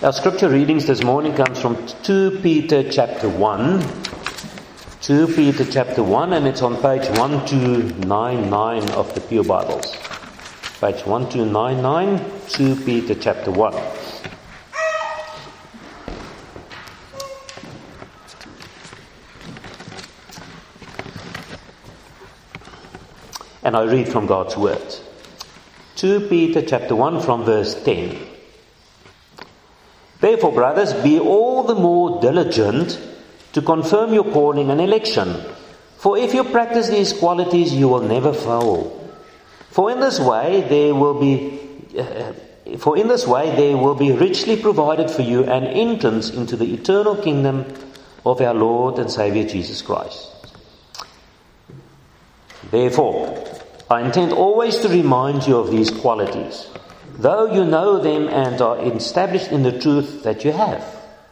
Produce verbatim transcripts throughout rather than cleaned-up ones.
Our scripture readings this morning comes from Second Peter chapter one. Second Peter chapter one, and it's on page twelve ninety-nine of the Pew Bibles. Page twelve ninety-nine, Second Peter chapter one. And I read from God's word. Second Peter chapter one from verse ten. Therefore, brothers, be all the more diligent to confirm your calling and election. For if you practice these qualities, you will never fall. For in this way there will be, uh, for in this way there will be richly provided for you an entrance into the eternal kingdom of our Lord and Saviour Jesus Christ. Therefore, I intend always to remind you of these qualities, though you know them and are established in the truth that you have.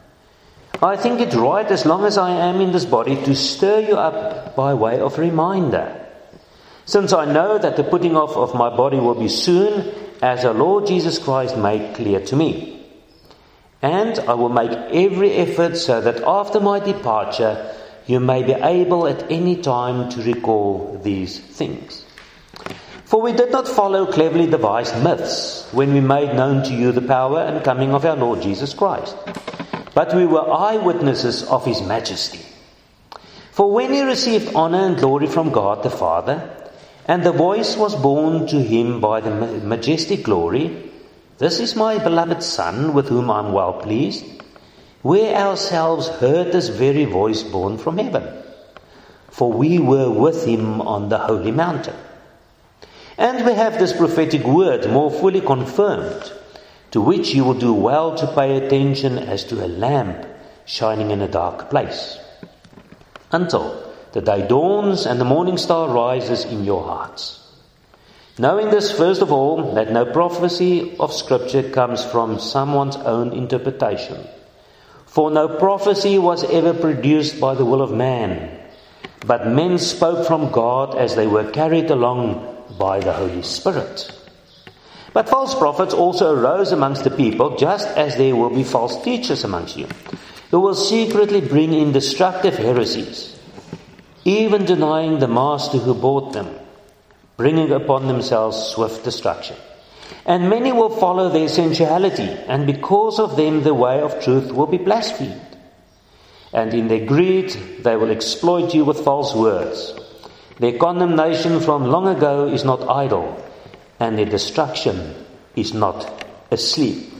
I think it right, as long as I am in this body, to stir you up by way of reminder, since I know that the putting off of my body will be soon, as our Lord Jesus Christ made clear to me. And I will make every effort so that after my departure you may be able at any time to recall these things. For we did not follow cleverly devised myths when we made known to you the power and coming of our Lord Jesus Christ, but we were eyewitnesses of his majesty. For when he received honor and glory from God the Father, and the voice was borne to him by the majestic glory, "This is my beloved Son, with whom I am well pleased," we ourselves heard this very voice borne from heaven, for we were with him on the holy mountain. And we have this prophetic word more fully confirmed, to which you will do well to pay attention as to a lamp shining in a dark place, until the day dawns and the morning star rises in your hearts. Knowing this, first of all, that no prophecy of Scripture comes from someone's own interpretation. For no prophecy was ever produced by the will of man, but men spoke from God as they were carried along by the Holy Spirit. But false prophets also arose amongst the people, just as there will be false teachers amongst you, who will secretly bring in destructive heresies, even denying the master who bought them, bringing upon themselves swift destruction. And many will follow their sensuality, and because of them the way of truth will be blasphemed. And in their greed they will exploit you with false words. Their condemnation from long ago is not idle, and their destruction is not asleep.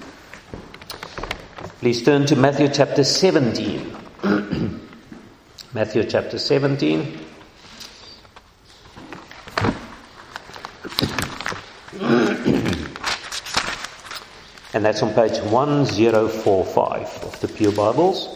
Please turn to Matthew chapter seventeen. Matthew chapter seventeen. And that's on page ten forty-five of the Pew Bibles.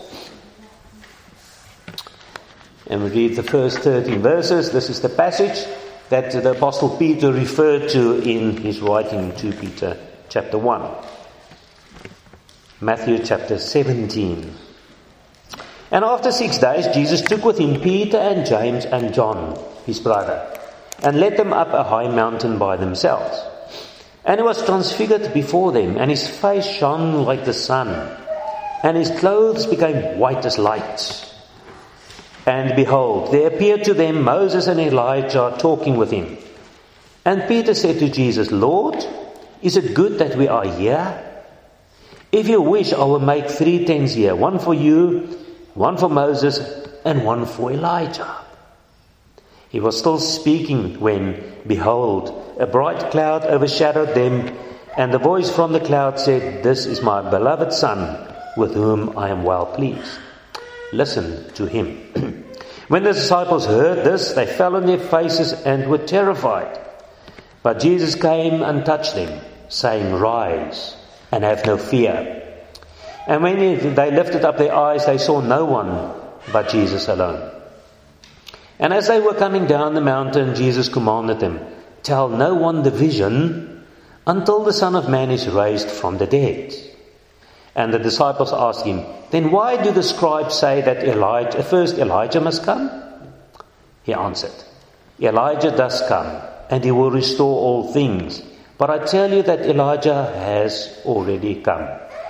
And we read the first thirteen verses. This is the passage that the Apostle Peter referred to in his writing to Peter chapter one. Matthew chapter seventeen. And after six days Jesus took with him Peter and James and John, his brother, and led them up a high mountain by themselves. And he was transfigured before them, and his face shone like the sun, and his clothes became white as light. And behold, there appeared to them Moses and Elijah talking with him. And Peter said to Jesus, "Lord, is it good that we are here? If you wish, I will make three tents here, one for you, one for Moses, and one for Elijah." He was still speaking when, behold, a bright cloud overshadowed them, and the voice from the cloud said, "This is my beloved Son, with whom I am well pleased. Listen to him." When the disciples heard this, they fell on their faces and were terrified. But Jesus came and touched them, saying, "Rise, and have no fear." And when they lifted up their eyes, they saw no one but Jesus alone. And as they were coming down the mountain, Jesus commanded them, "Tell no one the vision until the Son of Man is raised from the dead." And the disciples asked him, "Then why do the scribes say that Elijah, first Elijah must come?" He answered, "Elijah does come, and he will restore all things. But I tell you that Elijah has already come,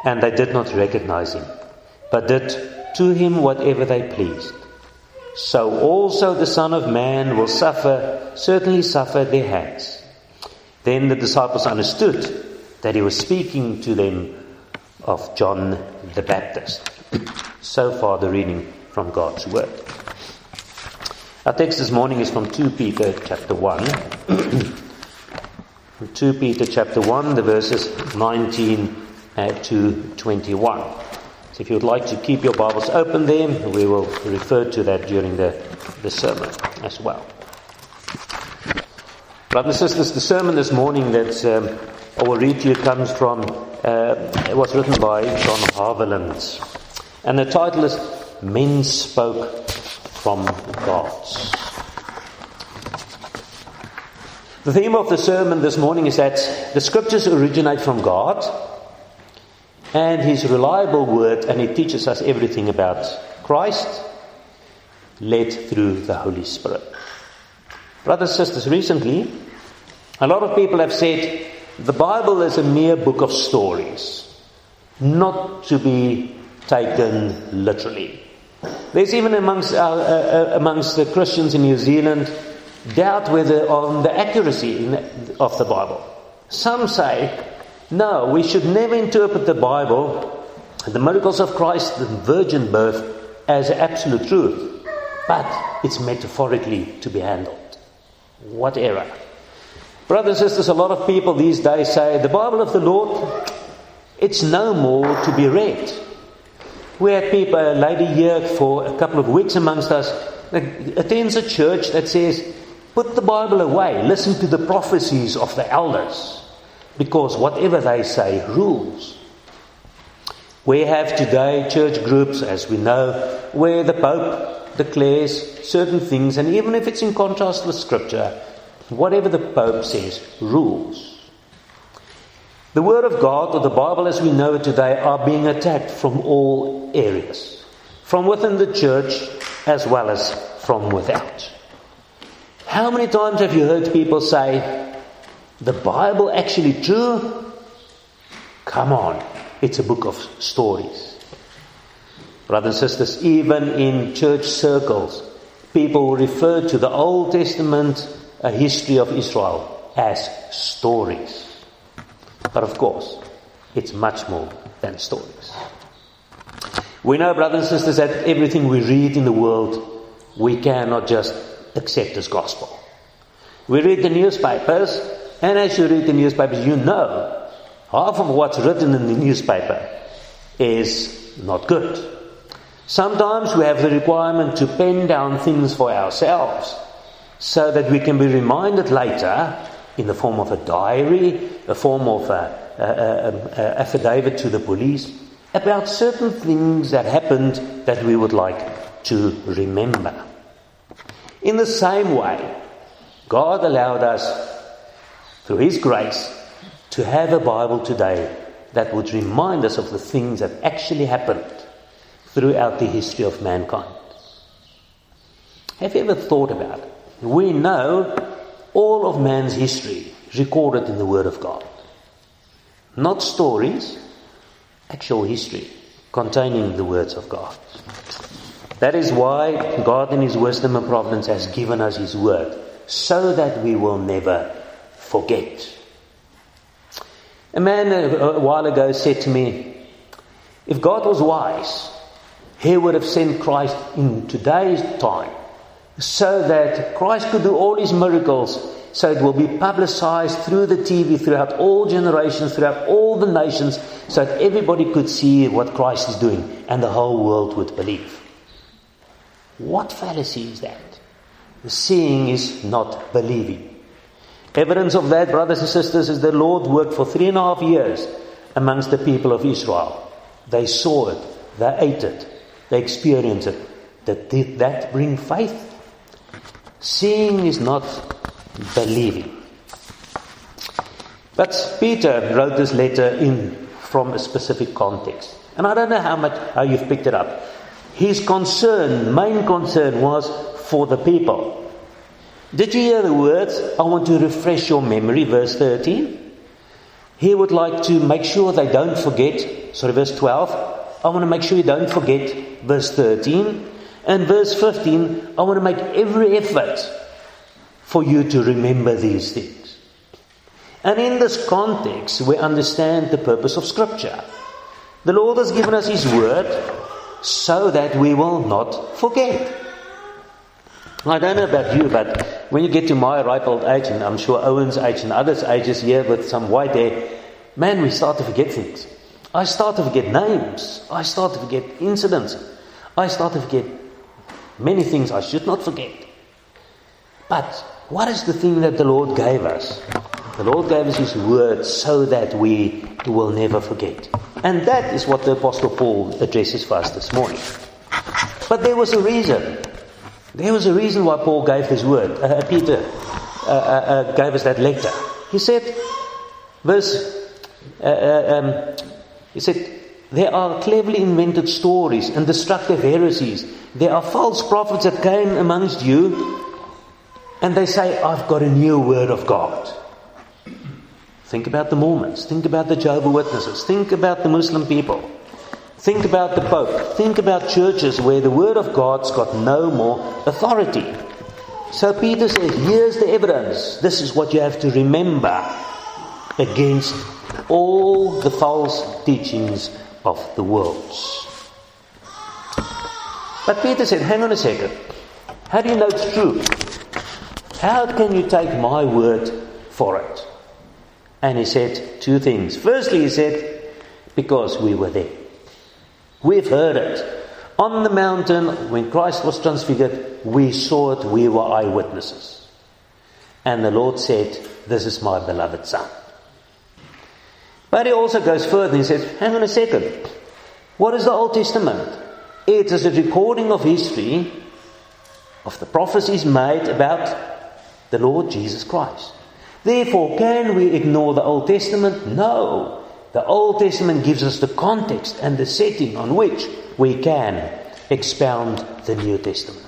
and they did not recognize him, but did to him whatever they pleased. So also the Son of Man will suffer, certainly suffer at their hands. Then the disciples understood that he was speaking to them of John the Baptist. So far the reading from God's Word. Our text this morning is from Second Peter chapter one. Second Peter chapter one, the verses nineteen to twenty-one. So if you would like to keep your Bibles open there, we will refer to that during the, the sermon as well. Brothers and sisters, the sermon this morning that um, I will read to you comes from, uh, it was written by John Haviland. And the title is Men Spoke from God. The theme of the sermon this morning is that the scriptures originate from God and His reliable word, and it teaches us everything about Christ, led through the Holy Spirit. Brothers and sisters, recently, a lot of people have said the Bible is a mere book of stories, not to be taken literally. There's even amongst uh, uh, amongst the Christians in New Zealand doubt whether on the accuracy of the Bible. Some say, no, we should never interpret the Bible, the miracles of Christ, the virgin birth, as absolute truth, but it's metaphorically to be handled. What error. Brothers and sisters, a lot of people these days say, the Bible of the Lord, it's no more to be read. We had people, a lady here for a couple of weeks amongst us, that attends a church that says, put the Bible away, listen to the prophecies of the elders, because whatever they say rules. We have today church groups, as we know, where the Pope declares certain things, and even if it's in contrast with Scripture, whatever the Pope says rules. The Word of God, or the Bible as we know it today, are being attacked from all areas, from within the church as well as from without. How many times have you heard people say, the Bible actually true? Come on, it's a book of stories. Brothers and sisters, even in church circles, people refer to the Old Testament, a history of Israel, as stories. But of course, it's much more than stories. We know, brothers and sisters, that everything we read in the world, we cannot just accept as gospel. We read the newspapers, and as you read the newspapers, you know half of what's written in the newspaper is not good. Sometimes we have the requirement to pen down things for ourselves so that we can be reminded later in the form of a diary, a form of an affidavit to the police, about certain things that happened that we would like to remember. In the same way, God allowed us, through His grace, to have a Bible today that would remind us of the things that actually happened throughout the history of mankind. Have you ever thought about it? We know all of man's history recorded in the Word of God. Not stories, actual history containing the words of God. That is why God in His wisdom and providence has given us His Word, so that we will never forget. A man a while ago said to me, if God was wise, He would have sent Christ in today's time, so that Christ could do all His miracles, so it will be publicized through the T V, throughout all generations, throughout all the nations, so that everybody could see what Christ is doing, and the whole world would believe. What fallacy is that? The seeing is not believing. Evidence of that, brothers and sisters, is the Lord worked for three and a half years amongst the people of Israel. They saw it, they ate it, they experienced it. Did that bring faith? Seeing is not believing. But Peter wrote this letter in from a specific context. And I don't know how much how you've picked it up. His concern, main concern, was for the people. Did you hear the words? I want to refresh your memory, verse thirteen. He would like to make sure they don't forget, sorry, verse twelve, I want to make sure you don't forget verse thirteen. And verse fifteen, I want to make every effort for you to remember these things. And in this context, we understand the purpose of Scripture. The Lord has given us His Word so that we will not forget. I don't know about you, but when you get to my ripe old age, and I'm sure Owen's age and others' ages here with some white hair, man, we start to forget things. I start to forget names. I start to forget incidents. I start to forget many things I should not forget. But what is the thing that the Lord gave us? The Lord gave us His Word so that we will never forget. And that is what the Apostle Paul addresses for us this morning. But there was a reason. There was a reason why Paul gave his word. Uh, Peter uh, uh, uh, gave us that letter. He said, verse, uh, uh, um, he said, there are cleverly invented stories and destructive heresies. There are false prophets that came amongst you, and they say, I've got a new word of God. Think about the Mormons. Think about the Jehovah's Witnesses. Think about the Muslim people. Think about the Pope. Think about churches where the Word of God's got no more authority. So Peter says, here's the evidence. This is what you have to remember against all the false teachings of the world. But Peter said, hang on a second. How do you know it's true? How can you take my word for it? And he said two things. Firstly, he said, because we were there. We've heard it. On the mountain, when Christ was transfigured, we saw it, we were eyewitnesses. And the Lord said, this is my beloved Son. But he also goes further and says, hang on a second. What is the Old Testament? It is a recording of history, of the prophecies made about the Lord Jesus Christ. Therefore, can we ignore the Old Testament? No. The Old Testament gives us the context and the setting on which we can expound the New Testament.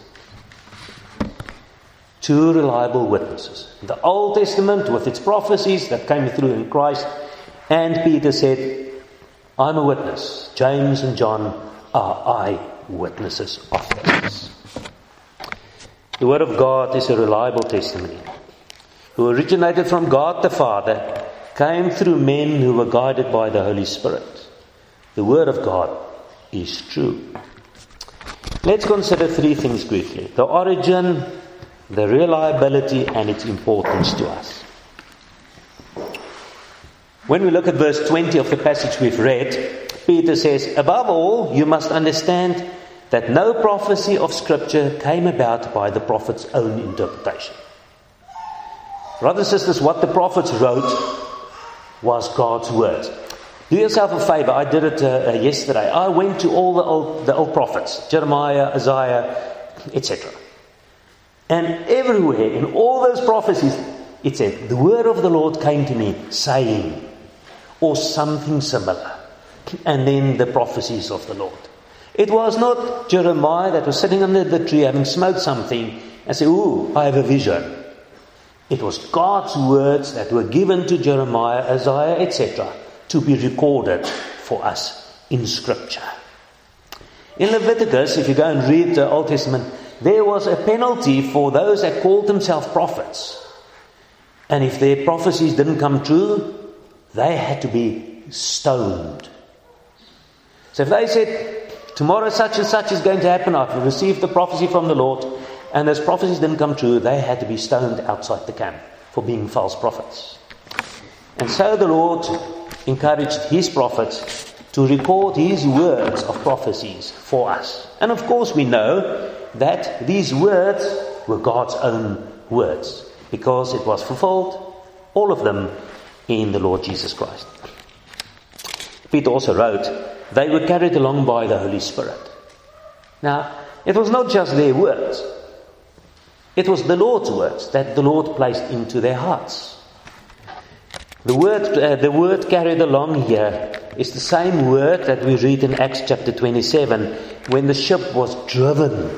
Two reliable witnesses. The Old Testament with its prophecies that came through in Christ, and Peter said, I'm a witness. James and John are eyewitnesses of this. The Word of God is a reliable testimony, who originated from God the Father, came through men who were guided by the Holy Spirit. The Word of God is true. Let's consider three things briefly. The origin, the reliability, and its importance to us. When we look at verse twenty of the passage we've read, Peter says, above all, you must understand that no prophecy of Scripture came about by the prophet's own interpretation. Brothers and sisters, what the prophets wrote was God's word. Do yourself a favor. I did it uh, uh, yesterday. I went to all the old, the old prophets, Jeremiah, Isaiah, et cetera. And everywhere in all those prophecies, it said, the word of the Lord came to me, saying, or something similar. And then the prophecies of the Lord. It was not Jeremiah that was sitting under the tree having smoked something and said, ooh, I have a vision. It was God's words that were given to Jeremiah, Isaiah, et cetera, to be recorded for us in Scripture. In Leviticus, if you go and read the Old Testament, there was a penalty for those that called themselves prophets. And if their prophecies didn't come true, they had to be stoned. So if they said, tomorrow such and such is going to happen, I've received the prophecy from the Lord, and those prophecies didn't come true, they had to be stoned outside the camp for being false prophets. And so the Lord encouraged His prophets to record His words of prophecies for us. And of course we know that these words were God's own words, because it was fulfilled, all of them, in the Lord Jesus Christ. Peter also wrote, they were carried along by the Holy Spirit. Now, it was not just their words. It was the Lord's words that the Lord placed into their hearts. The word, uh, the word carried along here is the same word that we read in Acts chapter twenty-seven, when the ship was driven,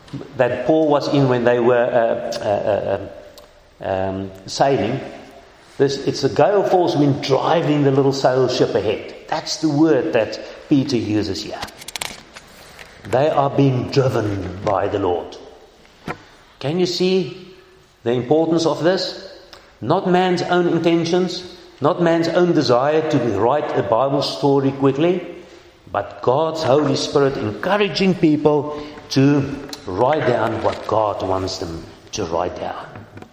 that Paul was in when they were uh, uh, uh, um, sailing. This, it's a gale force wind driving the little sail ship ahead. That's the word that Peter uses here. They are being driven by the Lord. Can you see the importance of this? Not man's own intentions, not man's own desire to write a Bible story quickly, but God's Holy Spirit encouraging people to write down what God wants them to write down.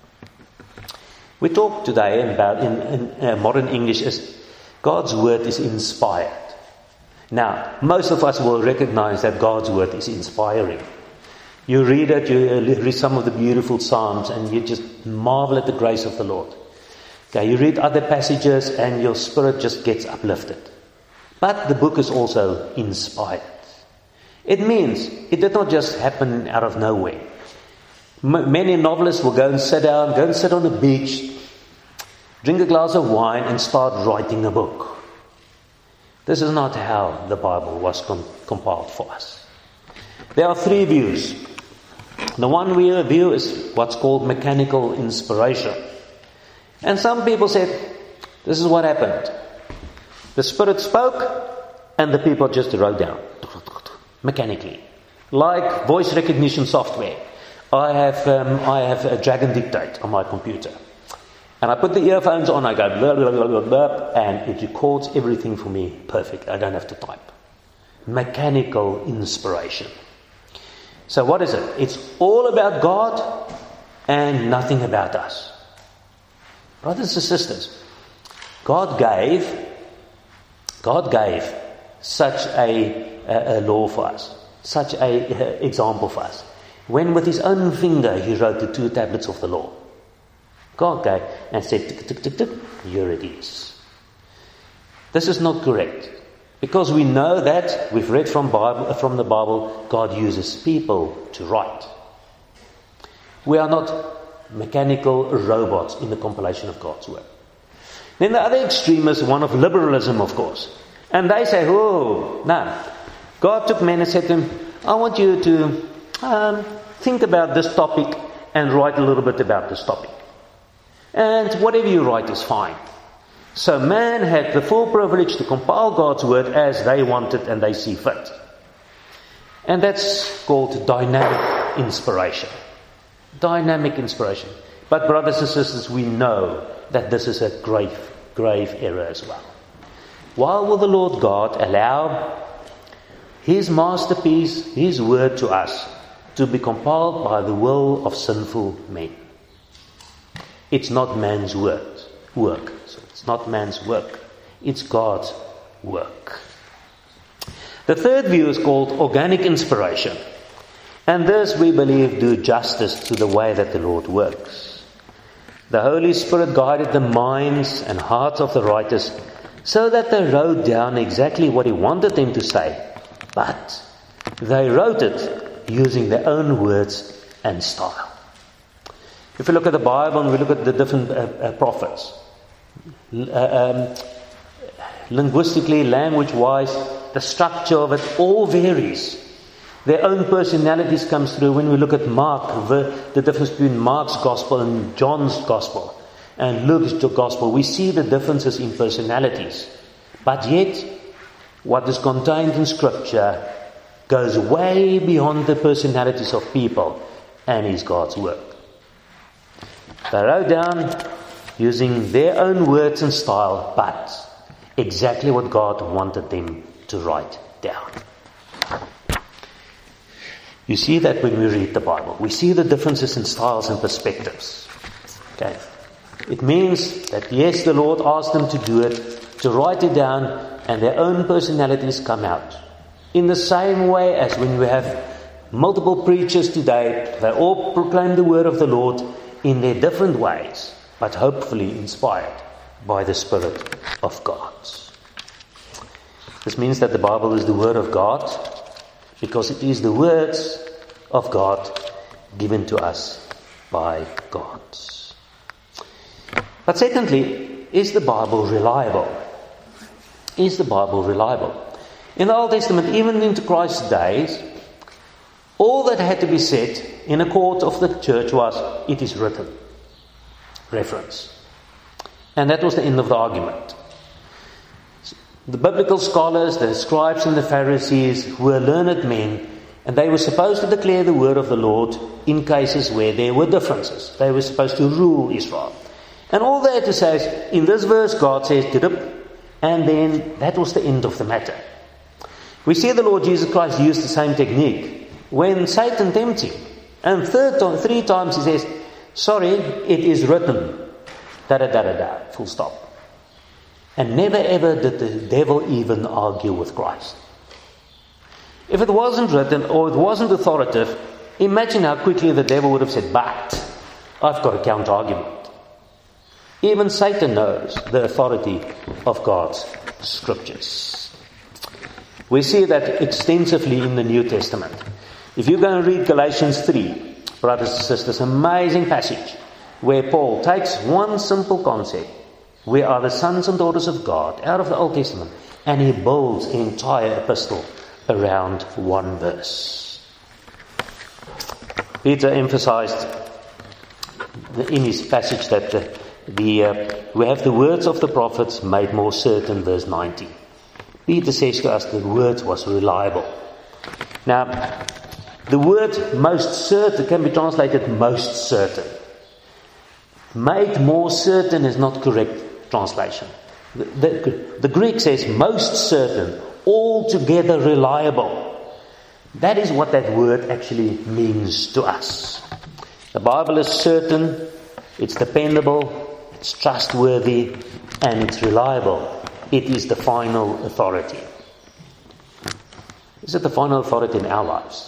We talk today about, in, in uh, modern English, as God's Word is inspired. Now, most of us will recognize that God's Word is inspiring. You read it, you read some of the beautiful Psalms, and you just marvel at the grace of the Lord. Okay, you read other passages, and your spirit just gets uplifted. But the book is also inspired. It means it did not just happen out of nowhere. M- many novelists will go and sit down, go and sit on the beach, drink a glass of wine, and start writing a book. This is not how the Bible was com- compiled for us. There are three views. The one view is what's called mechanical inspiration. And some people said, this is what happened. The Spirit spoke, and the people just wrote down. Mechanically. Like voice recognition software. I have um, I have a Dragon Dictate on my computer. And I put the earphones on, I go blah, blah, blah, blah, blah, and it records everything for me perfect. I don't have to type. Mechanical inspiration. So what is it? It's all about God and nothing about us. Brothers and sisters, God gave, God gave such a, a, a law for us, such a, a example for us. When with his own finger he wrote the two tablets of the law. God gave and said, tick, tick, tick, tick, here it is. This is not correct. Because we know that, we've read from, Bible, from the Bible, God uses people to write. We are not mechanical robots in the compilation of God's word. Then the other extreme is one of liberalism, of course. And they say, oh, no. God took men and said to him, I want you to um, think about this topic and write a little bit about this topic. And whatever you write is fine. So man had the full privilege to compile God's word as they wanted and they see fit. And that's called dynamic inspiration. Dynamic inspiration. But brothers and sisters, we know that this is a grave, grave error as well. Why will the Lord God allow His masterpiece, His word to us, to be compiled by the will of sinful men? It's not man's word, work. So it's not man's work. It's God's work. The third view is called organic inspiration. And this, we believe, do justice to the way that the Lord works. The Holy Spirit guided the minds and hearts of the writers so that they wrote down exactly what He wanted them to say. But they wrote it using their own words and style. If we look at the Bible and we look at the different uh, uh, prophets, uh, um, linguistically, language-wise, the structure of it all varies. Their own personalities comes through. When we look at Mark, the, the difference between Mark's gospel and John's gospel and Luke's gospel, we see the differences in personalities. But yet, what is contained in Scripture goes way beyond the personalities of people and is God's work. They wrote down using their own words and style, but exactly what God wanted them to write down. You see that when we read the Bible. We see the differences in styles and perspectives. Okay. It means that yes, the Lord asked them to do it, to write it down, and their own personalities come out. In the same way as when we have multiple preachers today, they all proclaim the word of the Lord in their different ways, but hopefully inspired by the Spirit of God. This means that the Bible is the Word of God, because it is the words of God given to us by God. But secondly, is the Bible reliable? Is the Bible reliable? In the Old Testament, even into Christ's days, all that had to be said in a court of the church was, it is written. Reference. And that was the end of the argument. The biblical scholars, the scribes and the Pharisees were learned men, and they were supposed to declare the word of the Lord in cases where there were differences. They were supposed to rule Israel. And all they had to say is, in this verse God says, and then that was the end of the matter. We see the Lord Jesus Christ use the same technique when Satan tempts him. And third time, three times he says, sorry, it is written. Da da da da da. Full stop. And never ever did the devil even argue with Christ. If it wasn't written or it wasn't authoritative, imagine how quickly the devil would have said, but I've got a counter argument. Even Satan knows the authority of God's scriptures. We see that extensively in the New Testament. If you go and read Galatians three, brothers and sisters, amazing passage where Paul takes one simple concept. We are the sons and daughters of God out of the Old Testament, and he builds an entire epistle around one verse. Peter emphasized in his passage that the, the uh, we have the words of the prophets made more certain, verse ninety. Peter says to us the word was reliable. Now, the word most certain can be translated most certain. Made more certain is not correct translation. The, the, the Greek says most certain, altogether reliable. That is what that word actually means to us. The Bible is certain, it's dependable, it's trustworthy, and it's reliable. It is the final authority. Is it the final authority in our lives?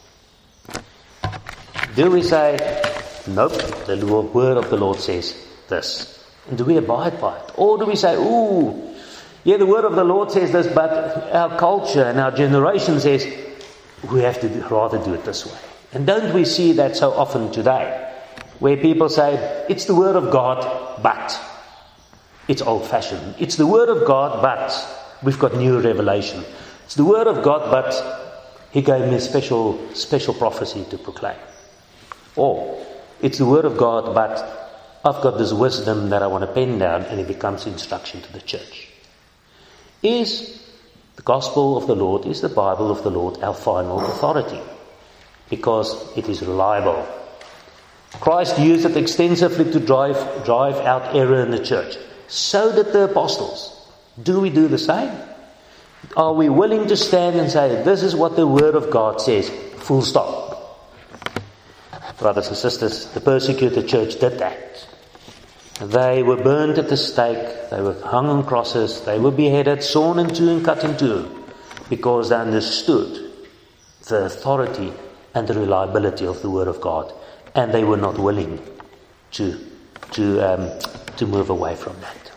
Do we say, nope, the word of the Lord says this? And do we abide by it? Or do we say, ooh, yeah, the word of the Lord says this, but our culture and our generation says we have to rather do it this way. And don't we see that so often today? Where people say, it's the word of God, but it's old-fashioned. It's the word of God, but we've got new revelation. It's the word of God, but he gave me a special, special prophecy to proclaim. Or, it's the word of God, but I've got this wisdom that I want to pen down, and it becomes instruction to the church. Is the gospel of the Lord, is the Bible of the Lord our final authority? Because it is reliable. Christ used it extensively to drive, drive out error in the church. So did the apostles. Do we do the same? Are we willing to stand and say, this is what the word of God says, full stop? Brothers and sisters, the persecuted church did that. They were burned at the stake, they were hung on crosses, they were beheaded, sawn in two and cut in two, because they understood the authority and the reliability of the word of God, and they were not willing to, to, um, to move away from that.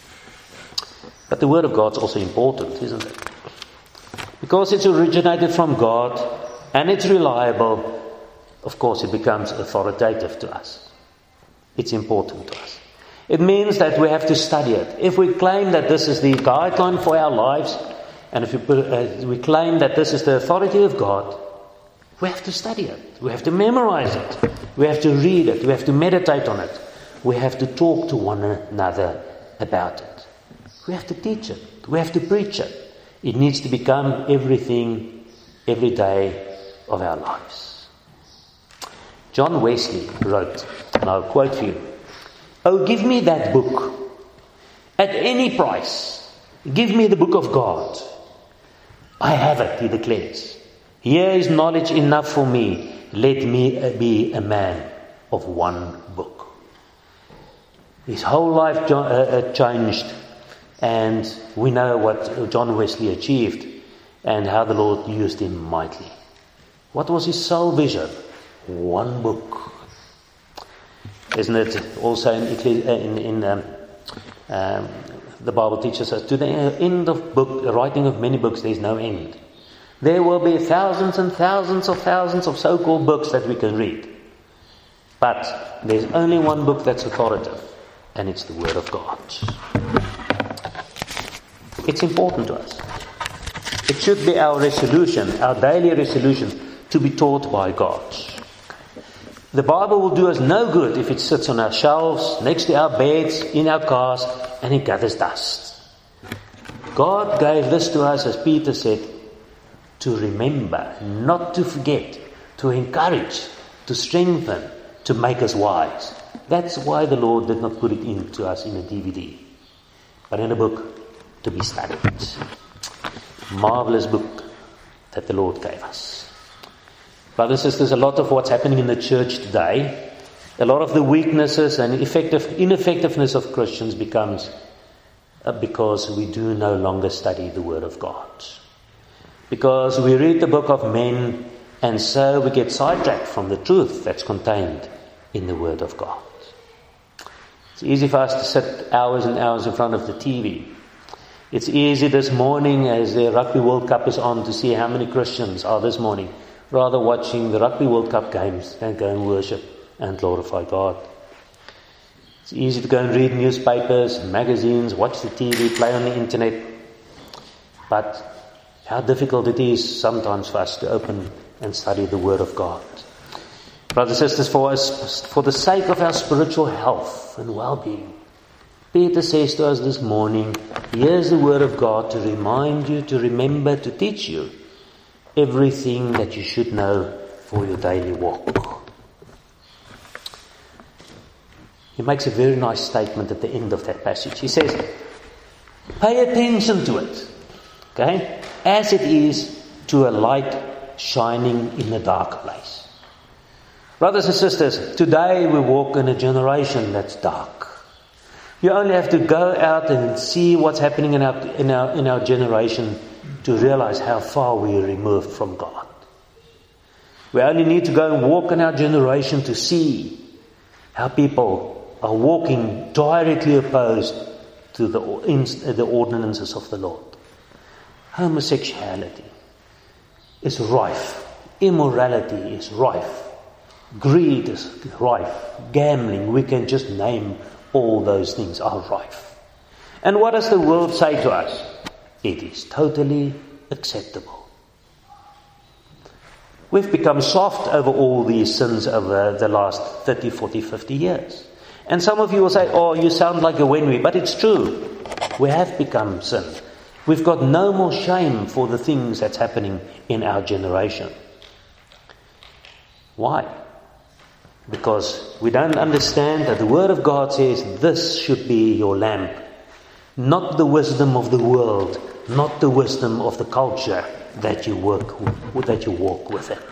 But the word of God is also important, isn't it? Because it's originated from God and it's reliable, of course it becomes authoritative to us. It's important to us. It means that we have to study it. If we claim that this is the guideline for our lives, and if we, uh, we claim that this is the authority of God, we have to study it. We have to memorize it. We have to read it. We have to meditate on it. We have to talk to one another about it. We have to teach it. We have to preach it. It needs to become everything, every day of our lives. John Wesley wrote, and I'll quote for you, "Oh, give me that book. At any price, give me the book of God. I have it," he declares. "Here is knowledge enough for me. Let me be a man of one book." His whole life changed, and we know what John Wesley achieved and how the Lord used him mightily. What was his sole vision? One book. Isn't it also in, in, in um, um, the Bible teaches us, to the end of book, the writing of many books, there is no end. There will be thousands and thousands of thousands of so-called books that we can read. But there's only one book that's authoritative, and it's the Word of God. It's important to us. It should be our resolution, our daily resolution, to be taught by God. The Bible will do us no good if it sits on our shelves, next to our beds, in our cars, and it gathers dust. God gave this to us, as Peter said, to remember, not to forget, to encourage, to strengthen, to make us wise. That's why the Lord did not put it into us in a D V D, but in a book to be studied. Marvelous book that the Lord gave us. Brothers and sisters, a lot of what's happening in the church today, a lot of the weaknesses and effective, ineffectiveness of Christians becomes because we do no longer study the Word of God. Because we read the book of men, and so we get sidetracked from the truth that's contained in the Word of God. It's easy for us to sit hours and hours in front of the T V. It's easy this morning, as the Rugby World Cup is on, to see how many Christians are this morning rather watching the Rugby World Cup games than go and worship and glorify God. It's easy to go and read newspapers, magazines, watch the T V, play on the internet. But how difficult it is sometimes for us to open and study the Word of God. Brothers and sisters, for us, for the sake of our spiritual health and well-being, Peter says to us this morning, here's the Word of God to remind you, to remember, to teach you everything that you should know for your daily walk. He makes a very nice statement at the end of that passage. He says, pay attention to it, okay, as it is to a light shining in a dark place. Brothers and sisters, today we walk in a generation that's dark. You only have to go out and see what's happening in our, in our, in our generation to realize how far we are removed from God. We only need to go and walk in our generation to see how people are walking directly opposed to the, the ordinances of the Lord. Homosexuality is rife. Immorality is rife. Greed is rife. Gambling, we can just name all those things are rife. And what does the world say to us? It is totally acceptable. We've become soft over all these sins over the last thirty, forty, fifty years. And some of you will say, oh, you sound like a Wenwi, but it's true. We have become sin. We've got no more shame for the things that's happening in our generation. Why? Because we don't understand that the Word of God says this should be your lamp. Not the wisdom of the world, not the wisdom of the culture that you work with, that you walk with it.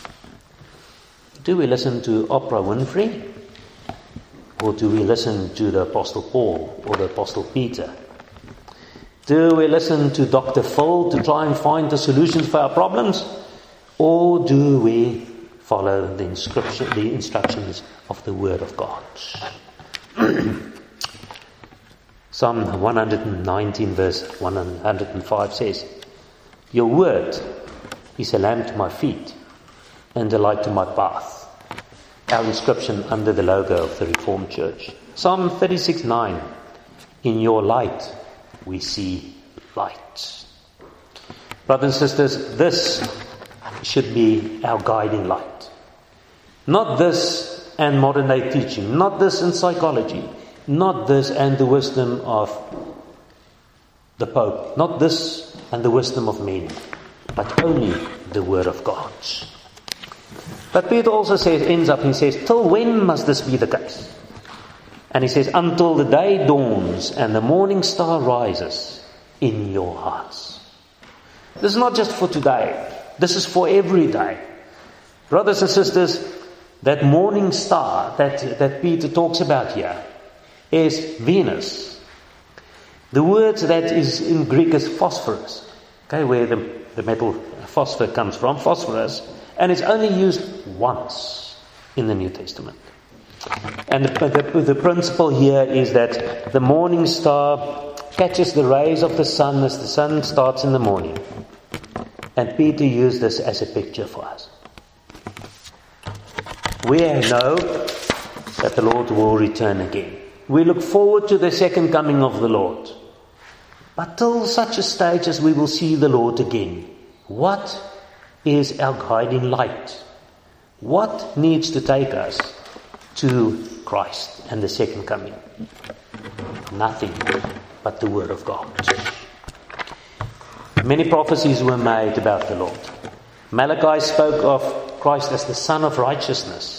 Do we listen to Oprah Winfrey? Or do we listen to the Apostle Paul or the Apostle Peter? Do we listen to Doctor Phil to try and find the solutions for our problems? Or do we follow the inscription, the instructions of the Word of God? Psalm one nineteen verse one hundred five says, your word is a lamp to my feet and a light to my path. Our inscription under the logo of the Reformed Church. Psalm thirty-six nine, in your light we see light. Brothers and sisters, this should be our guiding light. Not this and modern day teaching, not this and psychology, not this and the wisdom of the Pope, not this and the wisdom of men, but only the Word of God. But Peter also says, ends up, he says, till when must this be the case? And he says, until the day dawns and the morning star rises in your hearts. This is not just for today. This is for every day. Brothers and sisters, that morning star that, that Peter talks about here is Venus. The word that is in Greek is phosphorus. Okay, where the, the metal phosphor comes from, phosphorus. And it's only used once in the New Testament. And the, the, the principle here is that the morning star catches the rays of the sun as the sun starts in the morning. And Peter used this as a picture for us. We know that the Lord will return again. We look forward to the second coming of the Lord. But till such a stage as we will see the Lord again, what is our guiding light? What needs to take us to Christ and the second coming? Nothing but the Word of God. Many prophecies were made about the Lord. Malachi spoke of Christ as the Son of Righteousness.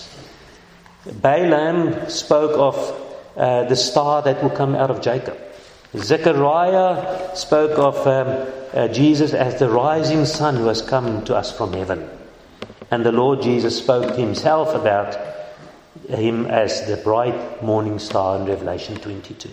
Balaam spoke of uh, the star that will come out of Jacob. Zechariah spoke of um, uh, Jesus as the rising sun who has come to us from heaven. And the Lord Jesus spoke himself about him as the bright morning star in Revelation twenty-two.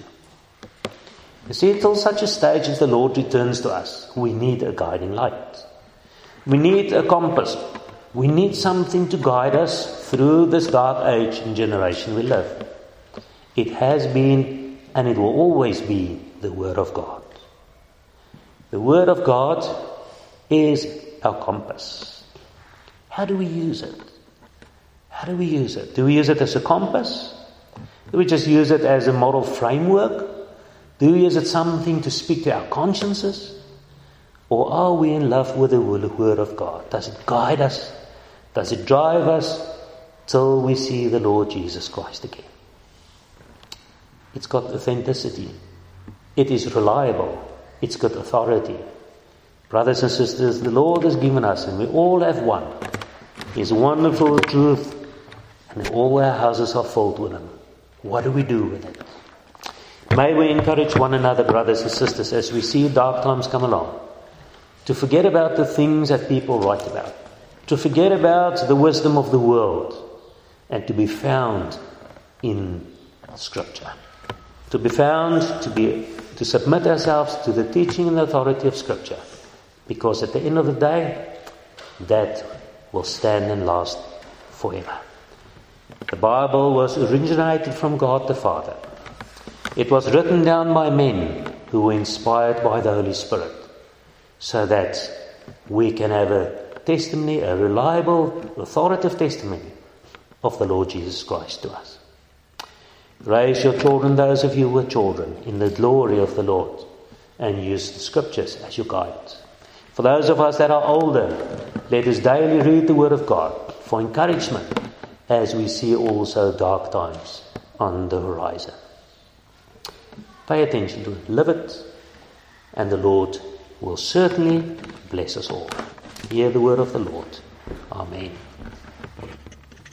You see, until such a stage as the Lord returns to us, we need a guiding light. We need a compass. We need something to guide us through this dark age and generation we live. It has been and it will always be the Word of God. The Word of God is our compass. How do we use it? How do we use it? Do we use it as a compass? Do we just use it as a moral framework? Do we use it something to speak to our consciences? Or are we in love with the Word of God? Does it guide us? Does it drive us till we see the Lord Jesus Christ again? It's got authenticity. It is reliable. It's got authority. Brothers and sisters, the Lord has given us, and we all have one, His wonderful truth, and all our houses are filled with Him. What do we do with it? May we encourage one another, brothers and sisters, as we see dark times come along, to forget about the things that people write about, to forget about the wisdom of the world, and to be found in Scripture. To be found, to be, to submit ourselves to the teaching and authority of Scripture. Because at the end of the day, that will stand and last forever. The Bible was originated from God the Father. It was written down by men who were inspired by the Holy Spirit, so that we can have a testimony, a reliable, authoritative testimony of the Lord Jesus Christ to us. Raise your children, those of you who are children, in the glory of the Lord, and use the Scriptures as your guidance. For those of us that are older, let us daily read the Word of God for encouragement as we see also dark times on the horizon. Pay attention to it, live it, and the Lord will certainly bless us all. Hear the word of the Lord. Amen.